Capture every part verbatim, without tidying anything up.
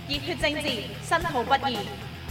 熱血政治，申號不易。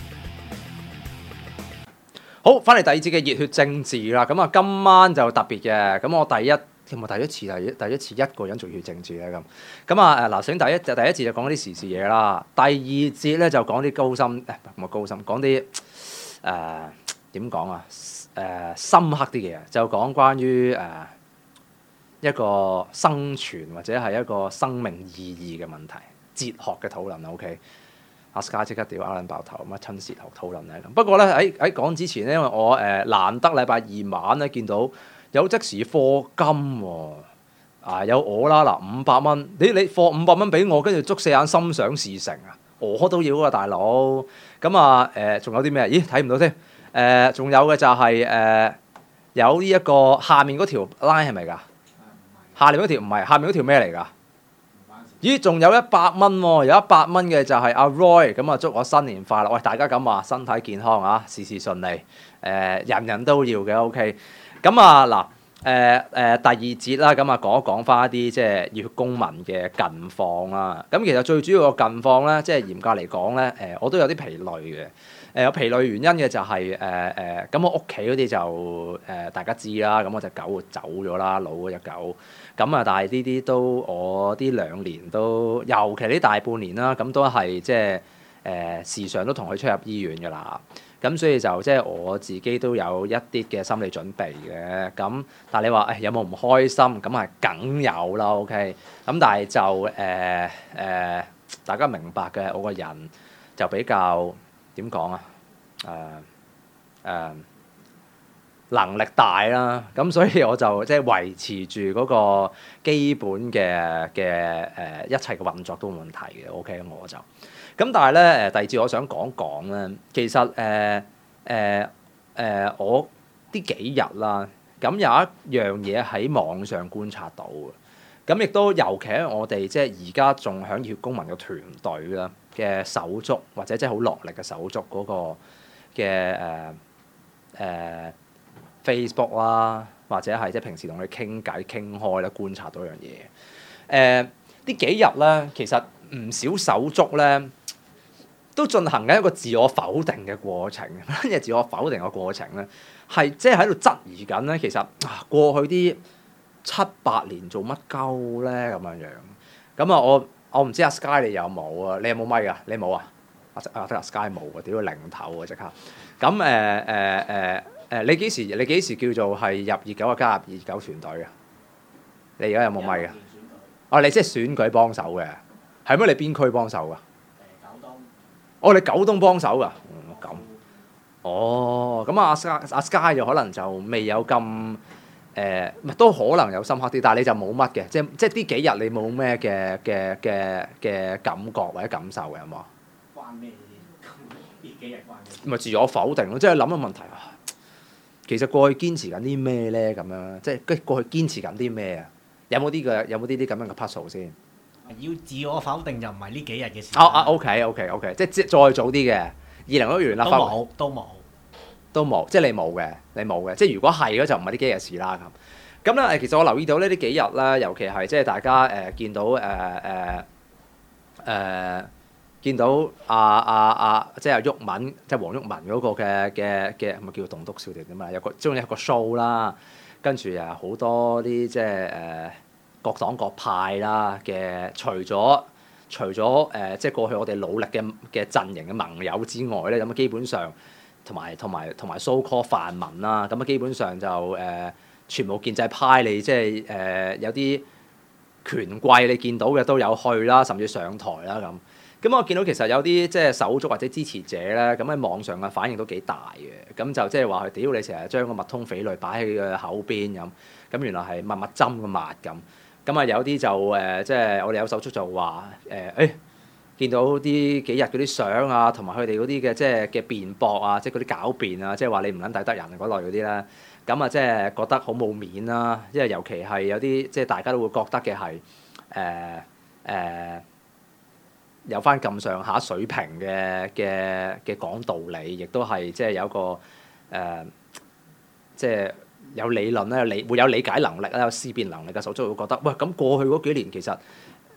好，翻嚟第二節嘅熱血政治啦。咁啊，今晚就特別嘅。咁我第一有冇第一次第第一次一個人做熱血政治咧？咁咁啊誒嗱，首先第一就第一節就講啲時事嘢啦。第二節咧就講啲高深誒唔係高深，講啲誒點講啊誒深刻啲嘅嘢，就講關於誒、呃、一個生存或者係一個生命意義嘅問題，哲學嘅討論啊。OK。阿 Sky 即刻屌阿撚爆頭，乜親哲學討論咧？不過咧喺喺講之前咧，因為我誒、呃、難得禮拜二晚咧見到有即時課金喎、啊，啊有我啦嗱五百蚊，你你課五百蚊俾我，跟住捉四眼心想事成啊！我都要啊大佬，咁啊誒仲有啲咩？咦睇唔到添？誒、呃、仲有嘅就係、是、誒、呃、有呢、這、一個下面嗰條 line 係咪㗎？下面嗰條唔係，下面嗰條咩嚟㗎？咦，仲有一百蚊喎！有一百蚊嘅就係阿 Roy， 咁啊祝我新年快樂！喂，大家咁話，身體健康啊，事事順利，誒、呃，人人都要嘅 OK。咁啊嗱，誒、呃、誒、呃、第二節啦，咁啊講一講翻一啲即係熱血公民嘅近況啦。咁其實最主要個近況咧，即係嚴格嚟講咧，誒我都有啲疲累嘅。誒有疲累原因嘅就係誒誒，咁我屋企嗰啲就誒、呃、大家知啦，咁我隻狗走咗啦，老嗰隻狗。咁啊，但係呢啲都我呢兩年都，尤其呢大半年啦，咁都係即係誒時常都同佢出入醫院㗎啦。咁所以就即係我自己都有一啲嘅心理準備嘅。咁但係你話誒、哎、有冇唔開心？咁係梗有啦，OK。咁但係就誒誒、呃呃，大家明白嘅，我個人就比較點講啊？誒誒。呃呃能力大啦，咁所以我就即係維持住嗰個基本嘅嘅誒一切嘅運作都冇問題嘅 ，OK 我就咁。但係咧誒第二節我想講講咧，其實誒誒誒我呢幾日啦，咁有一樣嘢喺網上觀察到嘅，咁亦都尤其喺我哋即係而家仲響熱血公民嘅團隊啦嘅手足，或者即係好落力嘅手足嗰個嘅誒誒。呃呃 Facebook 啦，或者係即係平時同佢傾偈傾開咧，觀察到一樣嘢。誒、呃、呢幾日咧，其實唔少手足咧都進行緊一個自我否定嘅過程。乜嘢自我否定嘅過程咧？係即係喺度質疑緊咧。其實啊，過去啲七八年做乜鳩咧咁樣樣。咁啊，我我唔知阿 Sky 你有冇啊？你有冇咪㗎？你冇啊？阿阿得阿 Sky 冇啊！屌零頭啊！即刻。咁誒誒誒。呃呃呃誒你幾時？你幾時叫做係入熱狗啊？加入熱狗團隊啊？你而家有冇咪㗎？哦，你即係選舉幫手嘅，係咩？你邊區幫手㗎？誒九東。哦，你九東幫手㗎？嗯，咁。哦，咁啊，阿 Sky 阿 Sky 就可能就未有咁誒，唔係都可能有深刻啲，但係你就冇乜嘅，即係即係呢幾日你冇咩嘅嘅嘅嘅感覺或者感受嘅有冇啊？關咩事？呢幾日關咩？咪自我否定咯，即係諗個問題啊！其實過去堅持緊啲咩咧？咁樣即係跟過去堅持緊啲咩啊？有冇啲嘅有冇呢啲咁樣嘅 puzzle 先？ 要自我否定就唔係呢幾日嘅事。 啊啊 OK OK OK，即係即係再早啲嘅二零一六年啦。 都冇都冇都冇，即係你冇嘅，你冇嘅。即係如果係嘅就唔係呢幾日事啦咁。咁咧誒，其實我留意到咧呢幾日咧，尤其係即係大家誒、呃、見到誒誒誒。見到阿阿阿即係阿毓民，即係黃毓民嗰個嘅嘅嘅，係咪叫做棟篤笑定點啊？有個中意有個 show 啦，跟住啊好多啲即係誒各黨各派啦嘅，除咗除咗誒、呃、即係過去我哋努力嘅嘅陣營嘅盟友之外咧，咁啊基本上同埋同埋同埋 so call 泛民啦，咁啊基本上就誒、呃、全部建制派你即係誒、呃、有啲權貴你見到嘅都有去啦，甚至上台啦咁。咁我見到其實有啲即係手足或者支持者咧，咁喺網上嘅反應都幾大嘅。咁就即係話佢屌你成日將個麥通匪類擺喺個口邊咁，咁原來係密密針嘅密咁。咁啊有啲就誒即係我哋有手足就話誒誒見到啲幾日嗰啲相啊，同埋佢哋嗰啲嘅即係嘅辯駁啊，即係嗰啲狡辯啊，即係話你唔撚抵得人嗰類嗰啲咧。咁啊即係覺得好冇面啦，因為尤其係有啲即係大家都會覺得嘅係誒誒。呃呃有翻咁上下水平嘅嘅嘅講道理，亦都係即係有一個誒、呃，即係有理論咧，有理會有理解能力咧，有思辨能力嘅手足會覺得，喂咁過去嗰幾年其實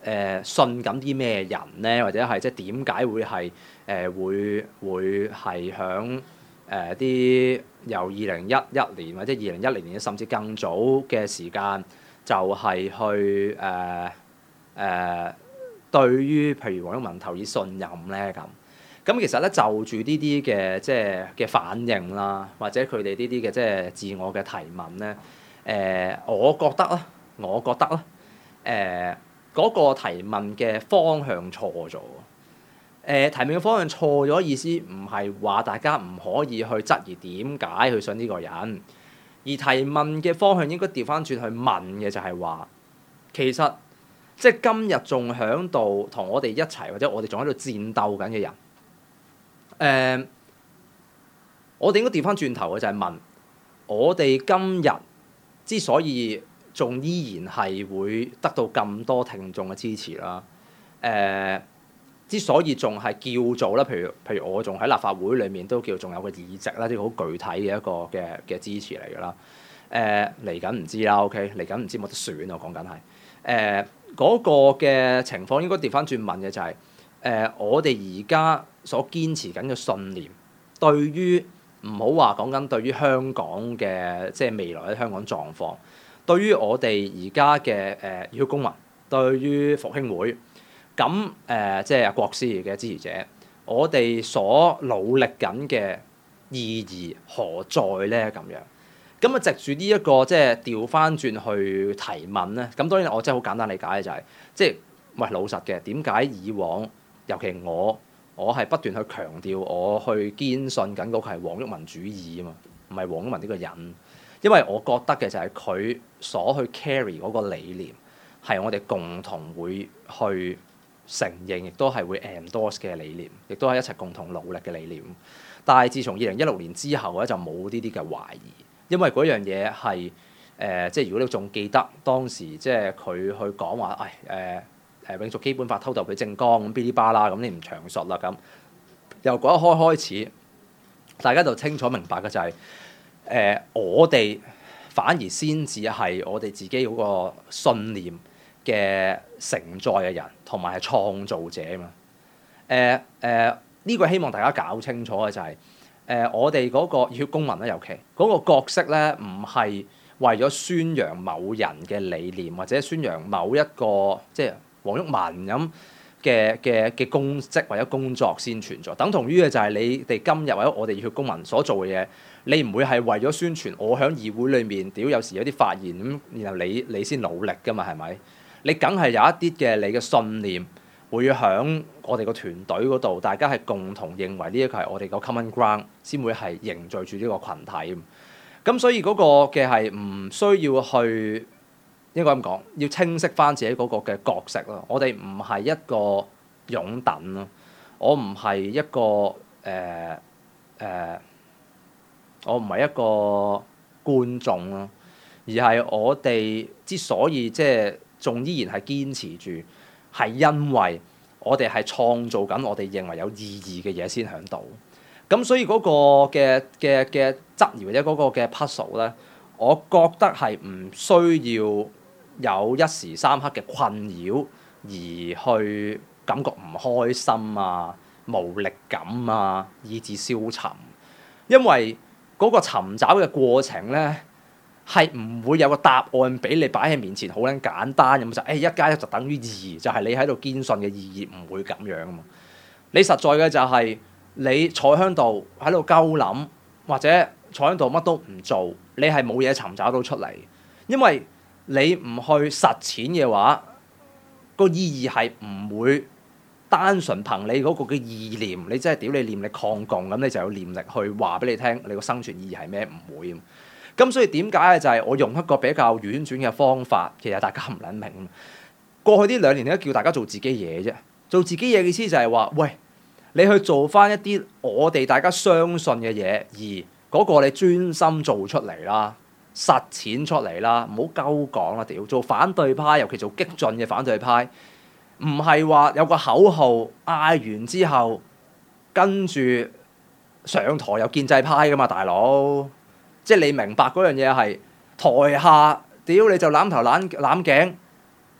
誒信緊啲咩人咧，或者係即係點解會係誒、呃、會會係響誒啲由二零一一年或者二零一零年甚至更早嘅時間，就係、是、去誒誒、呃呃、對於譬如黃毓民投以信任咧咁。咁其實咧就住呢啲嘅即係嘅反應啦，或者佢哋呢啲嘅即係自我嘅提問咧，誒、呃，我覺得啦，我覺得啦，誒、呃，嗰、那個提問嘅方向錯咗。誒、呃，提問嘅方向錯咗，意思唔係話大家唔可以去質疑點解去信呢個人，而提問嘅方向應該調翻轉去問嘅就係話，其實即係今日仲喺度同我哋一齊，或者我哋仲喺度戰鬥緊嘅人。誒、呃，我哋應該調翻轉頭嘅就係問，我哋今日之所以仲依然係會得到咁多聽眾嘅支持啦，誒、呃，之所以仲係叫做啦，譬如譬如我仲喺立法會裏面都叫仲有個議席啦，呢個好具體嘅一個嘅嘅支持嚟㗎啦。誒，嚟緊唔知啦 ，OK， 嚟緊唔知冇得選啊，講緊係誒嗰個嘅情況應該調翻轉問嘅就係、是。誒、呃，我哋而家所堅持緊嘅信念，對於唔好話講緊對於香港嘅即係未來嘅香港狀況，對於我哋而家嘅誒熱血公民，對於復興會，咁誒、呃、即係國師嘅支持者，我哋所努力緊嘅意義何在咧？咁樣咁啊，藉住呢一個即係調翻轉去提問咧，咁當然我真係好簡單理解嘅就係、是、即係喂老實嘅，點解以往？尤其我，我係不斷去強調，我去堅信緊嗰個係黃毓民主義啊嘛，唔係黃毓民呢個人。因為我覺得嘅就係佢所去 carry 嗰個理念，係我哋共同會去承認，亦都係會 endorse 嘅理念，亦都係一齊共同努力嘅理念。但係自從二零一六年之後咧，就冇呢啲嘅懷疑，因為嗰樣嘢係誒，即係如果你仲記得當時即係佢去講話，唉誒。呃誒永續基本法偷渡佢政綱咁噼哩吧啦咁，你唔詳述啦咁。由嗰一開開始，大家就清楚明白嘅就係、是、誒、呃、我哋反而先至係我哋自己嗰個信念嘅承載嘅人，同埋係創造者啊嘛。誒誒呢個希望大家搞清楚嘅就係、是、誒、呃、我哋嗰個熱血公民咧，尤其嗰、那個角色咧，唔係為咗宣揚某人嘅理念，或者宣揚某一個即係黃毓民咁嘅嘅嘅公職或者工作先存在，等同於嘅就係你哋今日或者我哋熱血公民所做嘅嘢，你唔會係為咗宣傳我喺議會裏面屌有時有啲發言咁，然後你你先努力㗎嘛，係咪？你梗係有一啲嘅你嘅信念會喺我哋個團隊嗰度，大家係共同認為呢一個係我哋個 common ground，先會係凝聚住呢個群體。咁所以嗰個嘅係唔需要去。應該咁講，要清晰翻自己嗰個嘅角色咯。我哋唔係一個擁躉咯，我唔係一個誒誒、呃呃，我唔係一個觀眾咯，而係我哋之所以即係仲依然係堅持住，係因為我哋係創造緊我哋認為有意義嘅嘢先喺度。咁所以嗰個嘅嘅嘅質疑或者嗰個嘅 puzzle 咧，我覺得係唔需要有一時三刻嘅困擾，而去感覺唔開心啊、無力感啊，以至消沉。因為嗰個尋找嘅過程咧，係唔會有個答案俾你擺喺面前，好撚簡單咁就誒、哎、一加一就等於二，就係、是、你喺度堅信嘅意義，唔會咁樣啊嘛。你實在嘅就係你坐喺度喺度鳩諗，或者坐喺度乜都唔做，你係冇嘢尋找到出嚟，因為你唔去實踐嘅話，個意義係唔會單純憑你嗰個嘅意念，你真係屌你念力抗共咁，你就有念力去話俾你聽，你個生存意義係咩？唔會。咁所以點解咧？就係我用一個比較婉轉嘅方法，其實大家唔撚明。過去呢兩年咧，叫大家做自己嘢啫。做自己嘢嘅意思就係話，喂，你去做翻一啲我哋大家相信嘅嘢，而嗰個你專心做出嚟啦。實踐出嚟啦，唔好鳩講啦！屌，做反對派，尤其做激進嘅反對派，唔係話有個口號嗌完之後，跟住上台有建制派噶嘛，大佬。即係你明白嗰樣嘢係台下屌你就攬頭攬攬頸，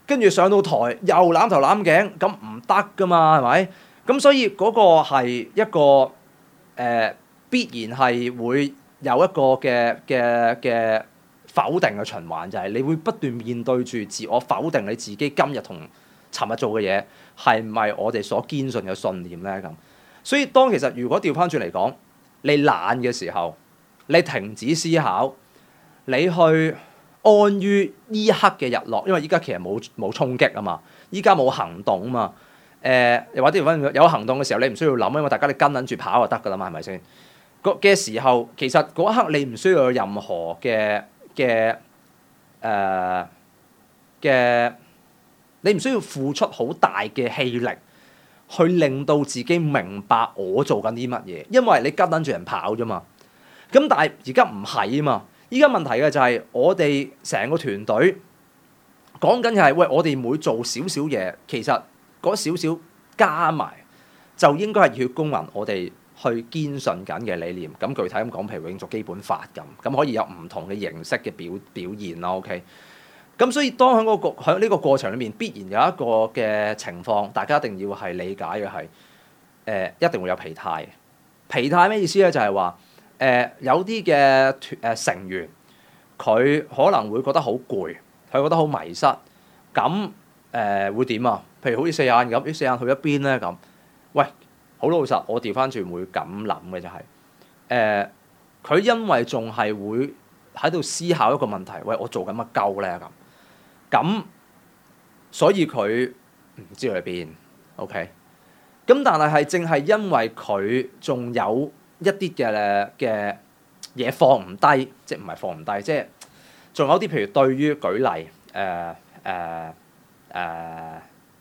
跟住上到台又攬頭攬頸，咁唔得噶嘛，係咪？咁所以嗰個係一個誒、呃、必然係會有一個嘅嘅嘅否定嘅循環，就係、是、你會不斷面對住自我否定你自己今日同尋日做嘅嘢係唔係我哋所堅信嘅信念咧？咁所以當其實如果調翻轉嚟講，你懶嘅時候，你停止思考，你去安於呢一刻嘅日落，因為依家其實冇冇衝擊啊嘛，依家冇行動啊嘛。誒、呃，又或者有行動嘅時候，你唔需要諗，因為大家你跟緊住跑就得噶啦嘛，係咪先？嘅時候，其實嗰一刻你唔需要有任何嘅嘅誒嘅，你唔需要付出好大嘅氣力去令到自己明白我做緊啲乜嘢，因為你跟緊住人跑啫嘛。咁但係而家唔係啊嘛，依家問題嘅就係我哋成個團隊講緊係，喂，我哋每做少少嘢，其實嗰少少加埋就應該係熱血公民，我哋去堅信緊嘅理念。咁具體咁講，譬如永續基本法咁，咁可以有唔同嘅形式嘅表表現啦。OK，咁所以當喺嗰個喺呢個過程裏面，必然有一個嘅情況，大家一定要係理解嘅係誒，一定會有疲態。疲態咩意思咧？就係話誒有啲嘅誒成員，佢可能會覺得好攰，佢覺得好迷失，咁誒、呃、會點啊？譬如好似四眼咁，啲四眼去一邊咧咁。喂，好老實，我調翻轉會咁諗嘅就係、是、誒，佢、呃、因為仲係會喺度思考一個問題，喂，我做緊乜鳩咧咁？咁所以佢唔知去邊 ，OK？咁但係係正係因為佢仲有一啲嘅嘅嘢放唔低，即係唔係放唔低，即係仲有啲譬如對於舉例誒誒誒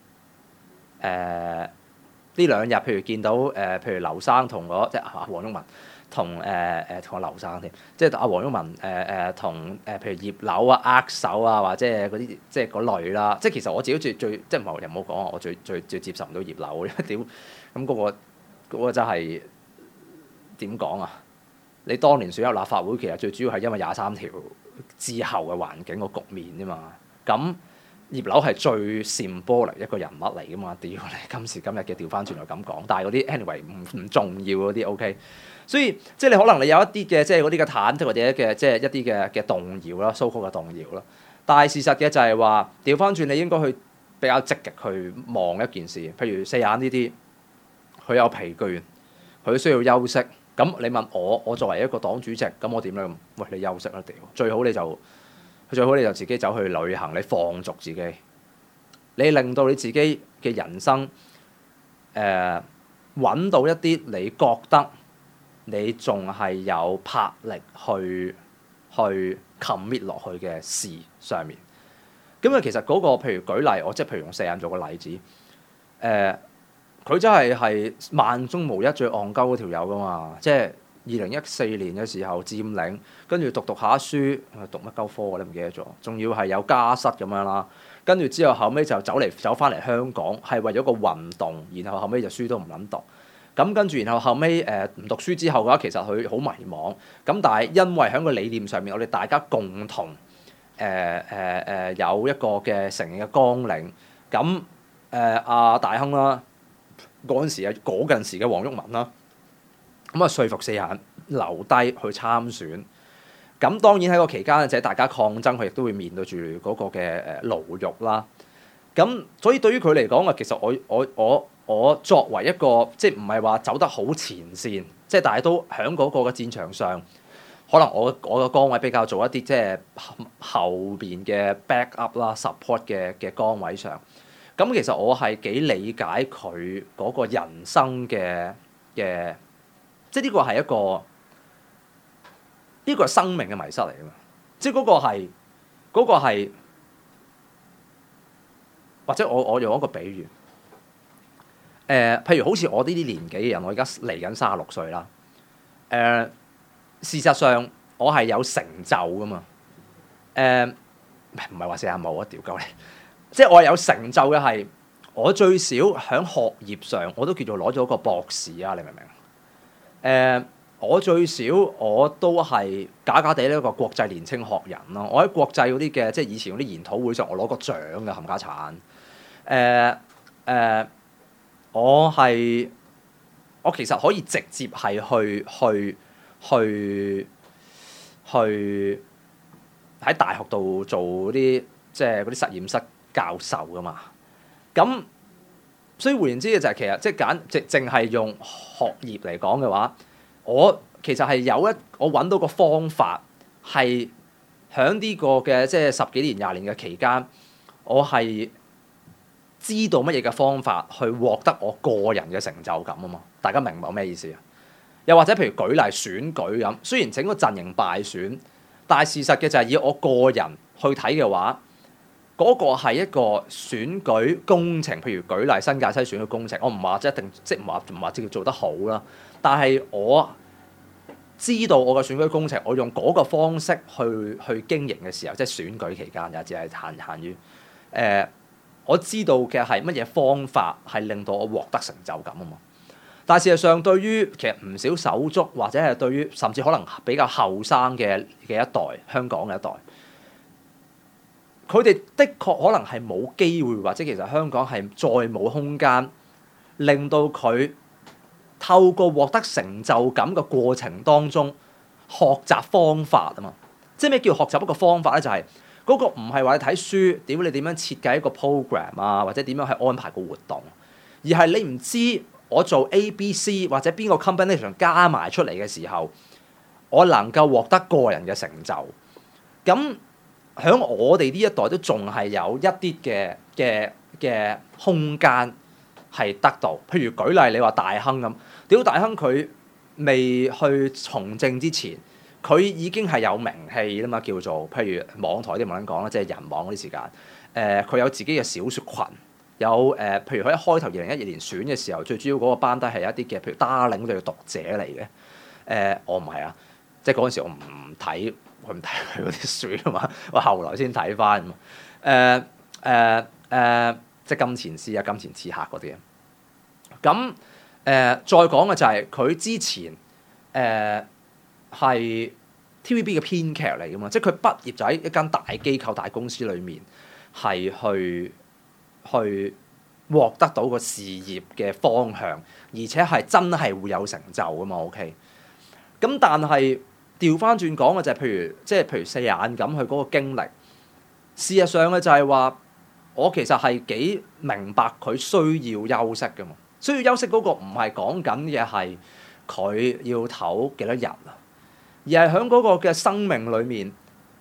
誒呢兩日，譬如見到誒、呃，譬如劉生同嗰即係阿黃毓民同誒誒同阿劉生添，即係阿黃毓民誒誒同誒譬如葉劉啊握手啊，或者嗰啲即係嗰類啦。即係其實我自己最最即係唔係又唔好講啊，我最最最接受唔到葉劉，因為屌咁嗰個嗰個真係點講啊？你當年選入立法會，其實最主要係因為廿三條之後嘅環境個局面啫嘛。咁葉劉係最 symbolic 一個人物嚟噶嘛？屌你今時今日嘅調翻轉又咁講，但係嗰啲 anyway 唔唔重要嗰啲 OK。所以即係你可能你有一啲嘅即係嗰啲嘅忐忑或者嘅即係一啲嘅嘅動搖啦，so called嘅動搖啦。但係事實嘅就係話調翻轉，你應該去比較積極去望一件事，譬如四眼呢啲，佢有疲倦，佢需要休息。咁你問我，我作為一個黨主席，咁我點咧？喂，你休息啦，屌！最好你就最好你就自己走去旅行，你放逐自己，你令到你自己嘅人生誒揾、呃、到一啲你覺得你仲係有魄力去去 commit 落去嘅事上面。咁啊，其實嗰、那個譬如舉例，我即係譬如用四眼做個例子，誒、呃。佢真係係萬中無一最戇鳩嗰條友噶嘛，即係二零一四年嘅時候佔領，跟住讀讀下書，讀乜鳩科我都唔記得咗，仲要係有家室咁樣啦，跟住之後後尾就走嚟走翻嚟香港，係為咗個運動，然後後尾就書都唔撚讀，咁跟住然後後尾誒唔讀書之後嘅話，其實佢好迷茫，咁但係因為喺個理念上面，我哋大家共同誒誒誒有一個嘅承認嘅綱領，咁誒阿大亨啦。嗰陣時啊，嗰陣時嘅黃毓民啦，咁啊說服四眼留低去參選。咁當然喺個期間就係大家抗爭，佢亦都會面對住嗰個嘅誒牢獄啦。咁所以對於佢嚟講啊，其實我我我我作為一個即係唔係話走得好前線，即係但係都喺嗰個嘅戰場上，可能我我嘅崗位比較做一啲即係後邊嘅 back up 啦、support 嘅嘅崗位上。咁其實我係幾理解佢嗰個人生嘅嘅，即係呢個係一個呢個係生命嘅迷失嚟㗎嘛，即係嗰個係嗰個係，或者我我用一個比喻，誒、呃，譬如好似我呢啲年紀嘅人，我而家嚟緊三十六歲啦，誒、呃，事實上我係有成就㗎嘛，誒、呃，唔係話四眼冇啊，屌鳩你！即係我係有成就嘅係，我最少喺學業上我都叫做攞咗個博士啊！你明唔明？誒、呃， 我最少我都係假假地呢一個國際年青學人咯。我喺國際嗰啲嘅即係以前嗰啲研討會上，我攞過獎嘅冚家產。誒、呃、誒、呃，我係我其實可以直接係去去去去喺大學度做嗰啲即係嗰啲實驗室教授噶嘛。咁所以換言之嘅就係其實即係簡直淨係用學業嚟講嘅話，我其實係有一我揾到個方法係喺呢個嘅即係十幾年廿年嘅期間，我係知道乜嘢嘅方法去獲得我個人嘅成就感啊嘛。大家明唔明我咩意思啊？又或者譬如舉例選舉咁，雖然整個陣營敗選，但係事實嘅就係以我個人去睇嘅話，嗰個係一個選舉工程，譬如舉例新界西選舉工程，我唔話即一定即唔話唔話即叫做得好啦。但係我知道我嘅選舉工程，我用嗰個方式去去經營嘅時候，即係選舉期間也只係限限於誒、呃，我知道嘅係乜嘢方法係令到我獲得成就感啊嘛。但係事實上，對於其實唔少手足或者係對於甚至可能比較後生嘅嘅一代香港嘅一代。佢哋的確可能係冇機會，或者其實香港係再冇空間，令到佢透過獲得成就感嘅過程當中學習方法啊嘛。即係咩叫學習一個方法咧？就係、是、嗰個唔係話你睇書，屌你點樣設計一個 program 啊，或者點樣去安排個活動，而係你唔知我做 A、B、C 或者邊個 combination 加埋出嚟嘅時候，我能夠獲得個人嘅成就。咁喺我哋呢一代都仲係有一啲嘅嘅嘅空間係得到，譬如舉例你話大亨咁，屌大亨佢未去從政之前，佢已經係有名氣啦嘛，叫做譬如網台啲冇撚講啦，即係人網嗰啲時間，誒、呃、佢有自己嘅小説群，有誒、呃、譬如佢一開頭二零一二年選嘅時候，最主要嗰個班底係一啲嘅譬如 Darling 嘅讀者嚟嘅，誒、呃、我唔係啊，即係嗰陣時我唔睇。佢唔睇佢嗰啲書啊嘛，我後來先睇翻。誒誒誒，即係金錢師啊、金錢刺客嗰啲。咁誒、呃、再講嘅就係佢之前誒係、呃、T V B 嘅編劇嚟噶嘛，即係佢畢業就喺一間大機構、大公司裏面係去去獲得到個事業嘅方向，而且係真係會有成就噶嘛。OK，咁但係。調翻轉講嘅就係譬如即係譬如四眼咁佢嗰個經歷，事實上嘅就係話，我其實係幾明白佢需要休息嘅嘛。需要休息嗰個唔係講緊嘅係佢要唞幾多日啊，而係喺嗰個嘅生命裏面，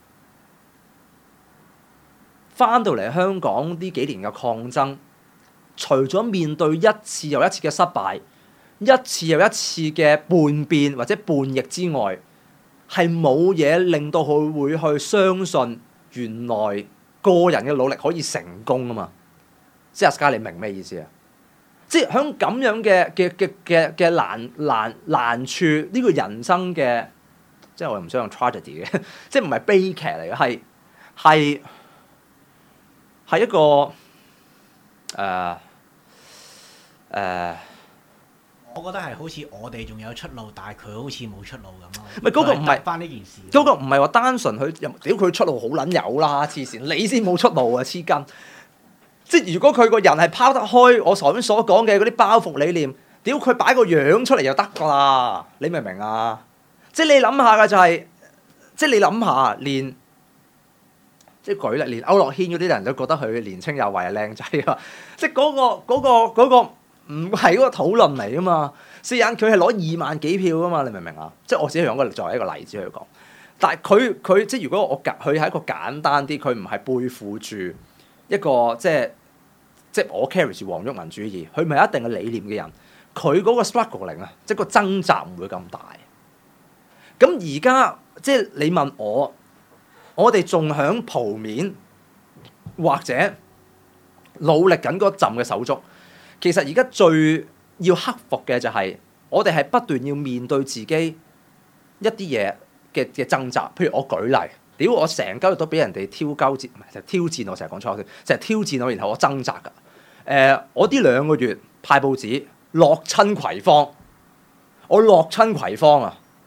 翻到嚟香港呢幾年嘅抗爭，除咗面對一次又一次嘅失敗，一次又一次嘅叛變或者叛逆之外，係冇嘢令到佢會去相信原來個人嘅努力可以成功啊嘛！即係阿 Sky，你明咩意思啊？即係喺咁樣嘅嘅嘅嘅嘅難難難處呢、這個人生嘅，即係我又唔想用 tragedy 嘅，即係唔係悲劇嚟嘅，係係係一個誒誒。呃呃我覺得係好似我哋仲有出路，但係佢好似冇出路咁咯。 唔係嗰個唔係翻呢件事， 嗰個唔係話單純佢屌佢出路好撚有啦，黐線你先冇出路啊，黐筋！即係如果佢個人係拋得開我頭先所講嘅嗰啲包袱理念，屌佢擺個樣出嚟就得㗎啦，你明唔明啊？即係你諗下嘅就係、是，即係你諗下，連即係舉例，連區諾軒嗰啲人都覺得佢年青有為係靚仔啊！即係嗰、嗰個嗰、嗰個嗰、嗰個唔係嗰個討論嚟啊嘛，四眼佢係攞二萬幾票啊嘛，你明唔明啊？即係我自己用個作為一個例子去講，但係佢佢即係如果我佢係一個簡單啲，佢唔係背負住一個即係即係我 carry 住黃毓民主義，佢唔係一定嘅理念嘅人，佢嗰個 struggling 啊，即係個掙扎唔會咁大。咁而家即係你問我，我哋仲響蒲面或者努力緊嗰陣嘅手足。其實而家最要克服嘅就係我哋係不斷要面對自己一啲嘢嘅嘅掙扎。譬如我舉例，屌我成日都俾人哋挑鳩戰，唔係就挑戰我，成日講錯先，成日挑戰我，然後我掙扎㗎。誒、呃，我呢兩個月派報紙落親葵芳，我落親葵芳啊！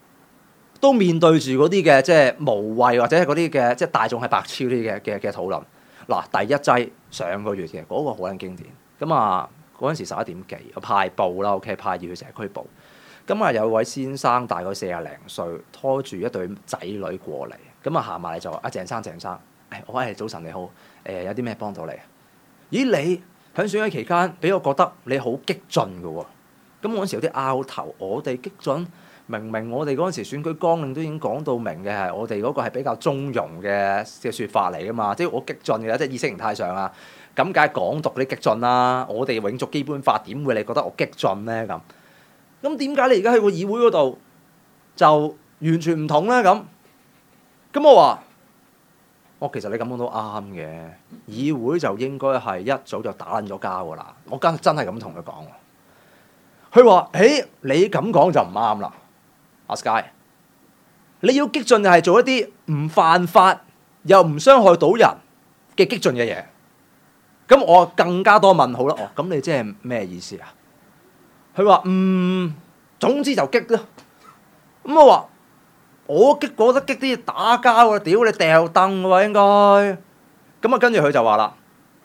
都面對住嗰啲嘅即係無謂或者係嗰啲嘅即係大眾係白痴啲嘅嘅嘅討論。嗱，第一劑上個月嘅嗰、嗰個好撚經典。咁啊嗰陣時十一點幾，我派報啦 ，OK 派要去社區報。咁啊有位先生大概四廿零歲，拖住一對仔女過嚟。咁啊行埋嚟就話：阿鄭生鄭生，誒我係早晨你好，誒、呃、有啲咩幫到你？咦你喺選舉期間俾我覺得你好激進嘅喎。咁嗰陣時有啲拗頭，我哋激進。明明我哋嗰陣時選舉綱領都已經講到明嘅係，我哋嗰個係比較中庸嘅嘅説法嚟噶嘛，即係我激進嘅，即係意識形態上啊，咁梗係港獨啲激進啦。我哋永續基本法點會你覺得我激進咧咁？咁點解你而家喺個議會嗰度就完全唔同咧咁？咁我話，我其實你咁講都啱嘅，議會就應該係一早就打撚咗交噶啦。我真真係咁同佢講，佢話：誒你咁講就唔啱啦。阿 Sky， 你要激進就係做一啲唔犯法又唔傷害到人嘅激進嘅嘢，咁我更加多問號啦。哦，咁你即係咩意思啊？佢話嗯，總之就激啦。咁我話我激覺得激啲打交啊，屌你掉凳喎應該。咁啊跟住佢就話啦，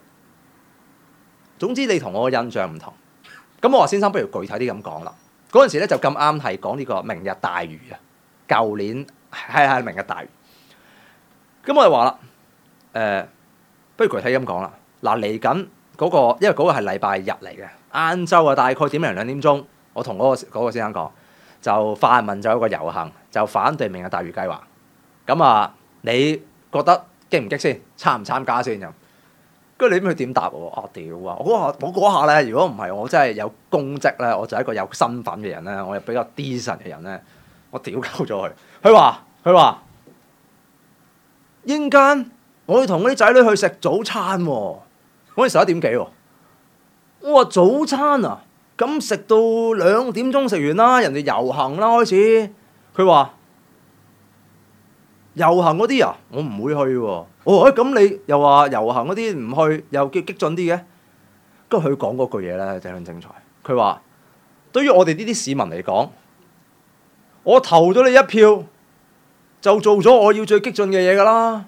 總之你同我嘅印象唔同。咁我話先生不如具體啲咁講啦。嗰陣時咧就咁啱係講呢個明日大嶼啊，舊年係係明日大嶼。咁我就話啦，誒、呃，不如具體咁講啦。嗱嚟緊嗰個，因為嗰個係禮拜日嚟嘅，晏晝啊大概點零兩點鐘，我同嗰、嗰個嗰個先生講，就泛民就有個遊行，就反對明日大嶼計劃。咁啊，你覺得激唔激先？參唔參加先咁？跟住你知唔知佢點答我？啊屌啊！我嗰下我嗰下咧，如果唔係我真係有公職咧，我就係一個有身份嘅人咧，我又比較 decent 嘅人咧，我屌鳩咗佢。佢話佢話，陣間我要同嗰啲仔女去食早餐喎、哦，嗰陣十一點幾喎。我話早餐啊，咁食到兩點鐘食完啦，人哋遊行啦開始。佢話遊行嗰啲啊，我唔會去喎。哦，咁、欸、你又話遊行嗰啲唔去，又叫激進啲嘅？跟住佢講嗰句嘢咧，真係精彩。佢話：對於我哋呢啲市民嚟講，我投咗你一票，就做咗我要最激進嘅嘢㗎啦。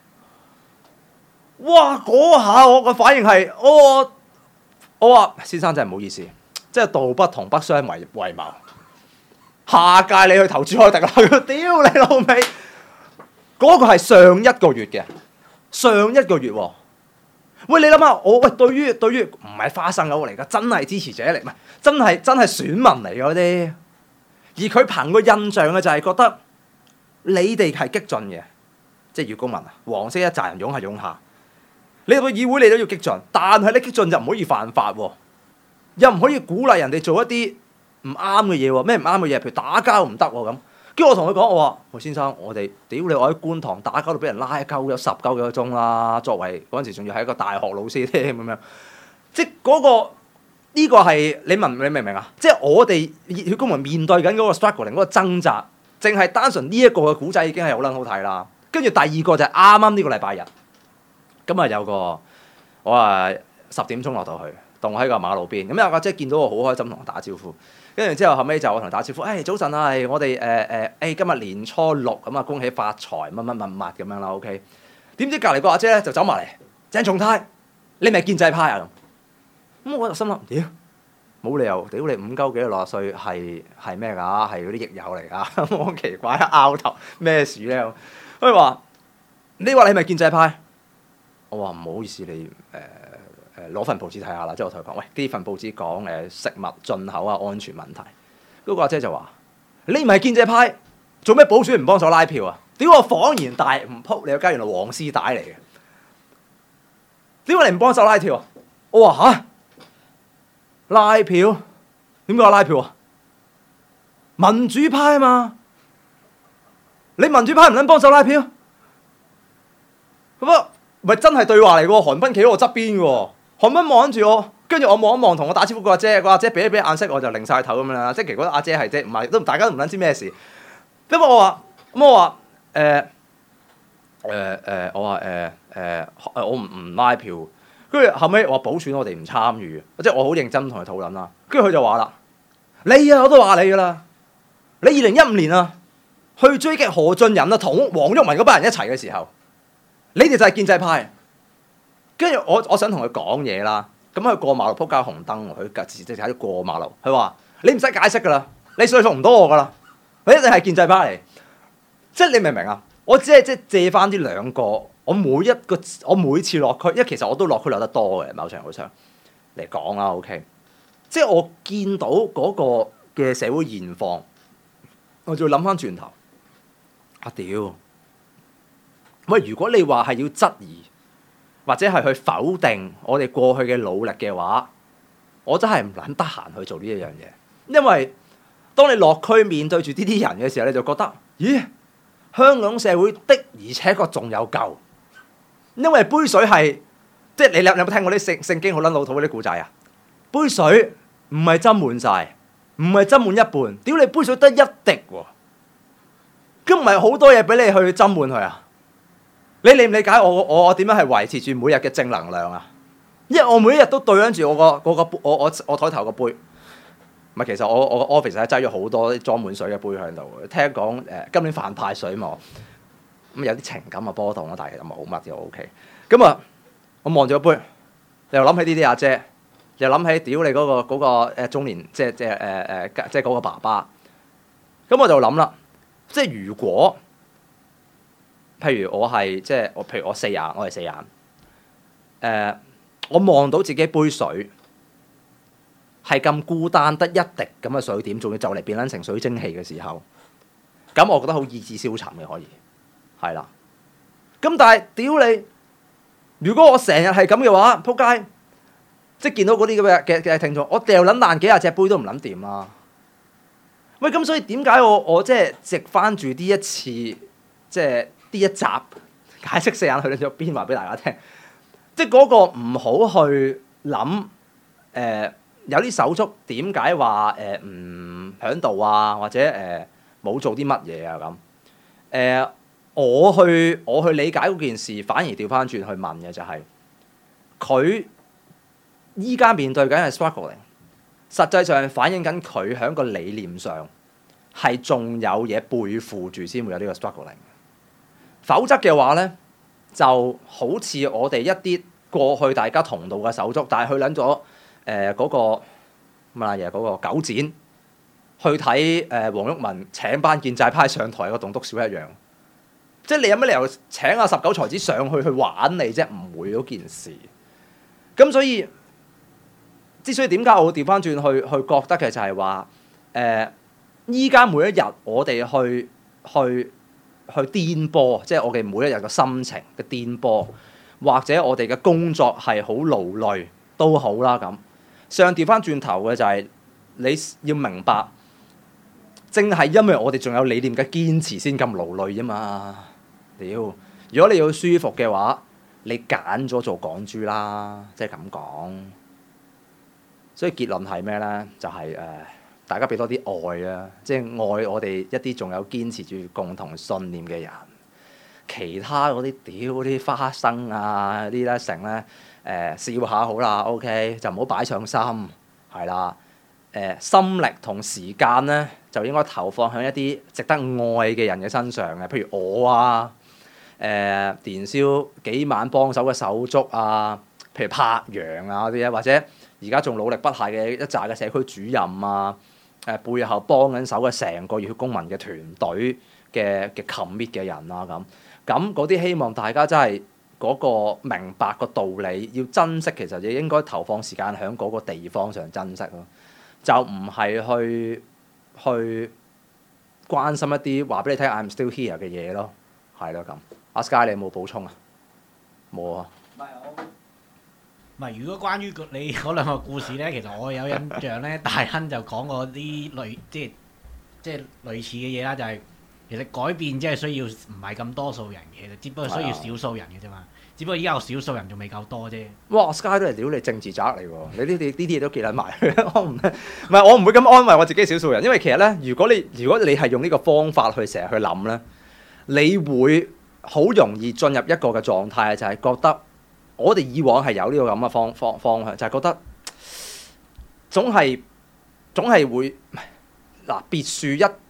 哇！嗰下我個反應係，我我話先生真係唔好意思，即係道不同不相為為謀。下屆你去投朱凱廸啦！屌你老味！嗰、嗰個係上一個月嘅。上一個月喎，喂你諗下，我喂對於對於唔係花生友嚟㗎，真係支持者嚟，唔係真係真係選民嚟嗰啲。而佢憑個印象咧，就係覺得你哋係激進嘅，即係粵公民啊，黃色一紮人擁下擁下。你入到議會你都要激進，但係你激進就唔可以犯法喎，又唔可以鼓勵人哋做一啲唔啱嘅嘢喎。咩唔啱嘅嘢？譬如打交唔得喎咁。跟住我同佢講，我話：喂先生，我哋屌你，我喺觀塘打交到俾人拉鳩咗十鳩幾個鐘啦。作為嗰陣時仲要係一個大學老師添咁樣，即係、那、嗰個呢、呢個係你明你明唔明啊？即係我哋熱血公民面對緊嗰個 struggling 嗰個掙扎，淨係單純呢一個嘅古仔已經係好撚好睇啦。跟住第二個就係啱啱呢個禮拜日，今日有個我話十點鐘落到去，棟喺個馬路邊，咁有個即係見到我好開心，同我打招呼。跟住之後，後尾就我同佢打招呼，誒、哎、早晨啊，我哋誒誒誒今日年初六咁啊，恭喜發財乜乜乜乜咁樣啦 ，OK？ 點知隔離個阿姐咧就走埋嚟，鄭松泰，你咪建制派啊咁？咁我就心諗，屌冇理由，屌你五鳩幾六十歲係係咩㗎？係嗰啲益友嚟㗎？我好奇怪，拗頭咩事咧？佢話你話你咪建制派，我話唔好意思，你誒。呃誒攞份報紙睇下啦，即係我同佢講，喂，呢份報紙講誒食物進口啊安全問題。嗰個阿姐就話：你唔係建制派，做咩補選唔幫手拉票啊？屌我恍然大唔撲你個街，原來黃絲帶嚟嘅。點解你唔幫手拉票啊？我話吓，拉票？點解我拉票啊？民主派啊嘛，你民主派唔撚幫手拉票？咁啊，咪真係對話嚟嘅喎，韓斌企喺我側邊嘅喎。韓斌望住我，跟住我望一望，同我打招呼個阿姐，個阿姐俾一俾眼色，我就擰晒頭咁樣啦。即係其實覺得阿姐係啫，唔係都大家都唔撚知咩事。咁我話，咁我話，誒誒誒，我話誒誒，我唔唔拉票。跟住後尾我話補選我哋唔參與，即係我好認真同佢討論啦。跟住佢就話啦：你啊，我都話你噶啦，你二零一五年啊， 去追擊何俊仁啊同黃毓民嗰班人一齊嘅時候，你哋就係建制派。跟住我我想同佢講嘢啦，咁佢過馬路撲街紅燈，佢直直喺度過馬路，佢話你唔使解釋噶啦，你說服唔到我噶啦，佢一定係建制派嚟。即係你明唔明啊？我只係即係借翻啲兩個，我每一個我每次落區，因為其實我都落區落得多嘅，某程度上嚟講啦。OK， 即係我見到嗰個嘅社會現況，我就諗翻轉頭，啊屌！喂，如果你話係要質疑或者係去否定我哋過去嘅努力嘅話，我真係唔撚得閒去做呢一樣嘢，因為當你落區面對住呢啲人嘅時候，你就覺得，咦？香港社會的而且確仲有救，因為杯水係即係你有有冇聽過啲聖聖經好撚老土嗰啲故仔啊？杯水唔係斟滿晒，唔係斟滿一半，屌你杯水得一滴喎，咁唔係好多嘢俾你去斟滿佢啊？你理唔理解我我我點樣係維持住每日嘅正能量啊？因為我每一日都對緊住我個嗰個我我我台頭個杯。唔係，其實我我個 office 咧擠咗好多裝滿水嘅杯喺度。聽講誒、呃、今年犯派水嘛，咁、嗯、有啲情感嘅波動啦，但係其實冇乜嘅 OK。咁啊，我望住個杯，你又諗起呢啲阿姐，又諗起屌你嗰、嗰個嗰、嗰個呃、中年，即係即係誒誒即係嗰個爸爸。咁我就諗啦，即係如果譬如我係即係我譬如我四眼，我係四眼，誒、呃、我望到自己杯水。係咁孤單得一滴咁嘅水點，仲要就嚟變撚成水蒸氣嘅時候，咁我覺得好意志消沉嘅可以，係啦。咁但係屌你，如果我成日係咁嘅話，撲街，即係見到嗰啲咁嘅嘅嘅聽眾，我掉撚爛幾廿隻杯都唔撚掂啦。喂，咁所以點解我我即係直翻住呢一次，即係呢一集解釋四眼去咗邊話俾大家聽，即係嗰個唔好去諗誒。呃有啲手足點解話誒唔響度啊，或者誒冇、呃、做啲乜嘢啊咁？誒、呃、我去我去理解嗰件事，反而調翻轉去問嘅就係佢依家面對緊係 struggling， 實際上反映緊佢喺個理念上係仲有嘢背負住先會有呢個 struggling。否則嘅話咧，就好似我哋一啲過去大家同道嘅手足，但係去撚咗。誒嗰、呃那個乜嘢嗰個九展去睇誒黃毓民請班建制派上台個棟篤笑一樣，即係你有乜理由請阿十九才子上去去玩你啫？唔會嗰件事。咁所以之所以點解我會調翻轉去去覺得嘅就係話誒，依、呃、家每一日我哋去去去顛簸，即係我哋每一日嘅心情嘅顛簸，或者我哋嘅工作係好勞累都好啦咁。上調翻轉頭嘅就係你要明白，正係因為我哋仲有理念嘅堅持先咁勞累啫嘛。屌，如果你要舒服嘅話，你揀咗做港豬啦，即係咁講。所以結論係咩咧？就係、是、誒、呃，大家俾多啲愛啊，即係愛我哋一啲仲有堅持住共同信念嘅人。其他嗰啲屌嗰啲花生啊啲咧成咧。誒、呃、笑下好啦 ，OK 就唔好擺上心，係啦。誒、呃、心力同時間咧，就應該投放喺一啲值得愛嘅人嘅身上嘅，譬如我啊，誒、呃、年宵幾晚幫手嘅手足啊，譬如柏楊啊嗰啲啊，或者而家仲努力不懈嘅一紮嘅社區主任啊，誒、呃、背後幫緊手嘅成個熱血公民嘅團隊嘅嘅 commit 嘅人啊咁，咁嗰啲希望大家真係。嗰個明白個道理，要珍惜，其實亦應該投放時間喺嗰個地方上珍惜咯，就唔係去去關心一啲話俾你聽 I'm still here 嘅嘢咯，係咯咁。阿 Sky 你有冇補充啊？冇啊。 唔係我，唔係如果關於你嗰兩個故事咧，其實我有印象咧，大亨就講過啲類即係即係類似嘅嘢啦，就係、是、其實改變即係需要唔係咁多數人嘅，其實只不過需要少數人嘅啫嘛。只不過依家有少數人仲未夠多啫。哇 ！Sky 都係屌你政治宅嚟喎，你呢啲呢啲嘢都結撚埋。我唔唔係我唔會咁安慰我自己少數人，因為其實咧，如果你如果你係用呢個方法去成日去諗咧，你會好容易進入一個嘅狀態，就係、是、覺得我哋以往係有呢個咁嘅方方方向，就係、是、覺得總係總係會嗱別樹一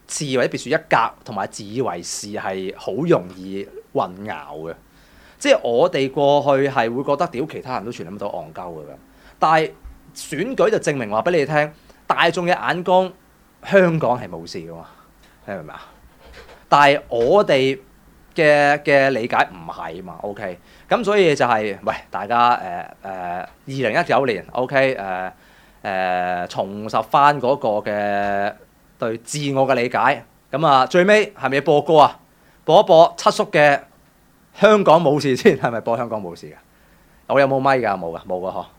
次或者別樹一格，同埋自以為是係好容易混淆嘅。即係我哋過去係會覺得屌其他人都全部都戇鳩嘅，但係選舉就證明話俾你聽，大眾嘅眼光香港係冇事嘅嘛，你明唔明啊？但係我哋嘅嘅理解唔係嘛 ，OK， 咁所以就係、是、喂大家誒誒二零一九年 OK 誒、呃、誒、呃、重拾翻嗰個嘅對自我嘅理解，咁啊最尾係咪要播歌啊？播一播七叔嘅香港冇事先，係咪播香港冇事嘅？我有冇咪㗎？冇㗎，冇㗎嗬。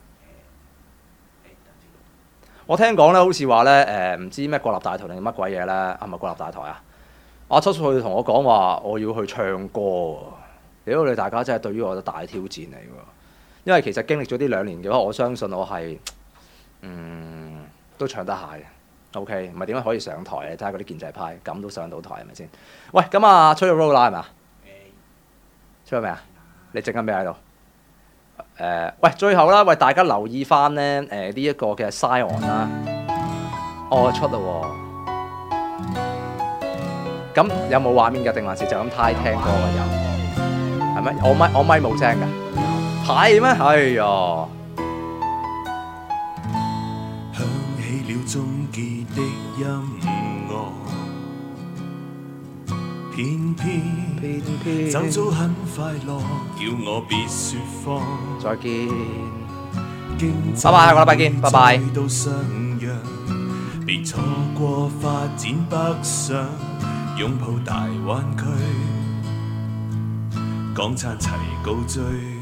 我聽講咧，好似話咧誒，唔知咩國立大台定乜鬼嘢咧，係咪國立大台啊？阿七叔佢同我講話，我要去唱歌喎。屌你大家真係對於我嘅大挑戰嚟喎。因為其實經歷咗呢兩年嘅話，我相信我係嗯都唱得下嘅。OK， 唔係點解可以上台咧？睇下嗰啲建制派咁都上到台係咪先？喂，咁啊吹咗 roll 啦係咪啊？吹咗未啊？你整緊咩喺度？誒、呃，喂，最後啦，喂大家留意翻咧誒呢一、呃這個嘅 Zion 啦，哦出啦喎。咁有冇畫面㗎？定還是就咁齋聽歌嘅有？係咪？我咪我咪冇聲㗎，係咩？哎呀！ 響起了終結的音樂，偏偏偏偏走早很快樂，叫我別説謊。 再見， 經拜拜，下個禮拜見，拜拜。 再到相約，別錯過發展北上。擁抱大灣區，港燦齊高追。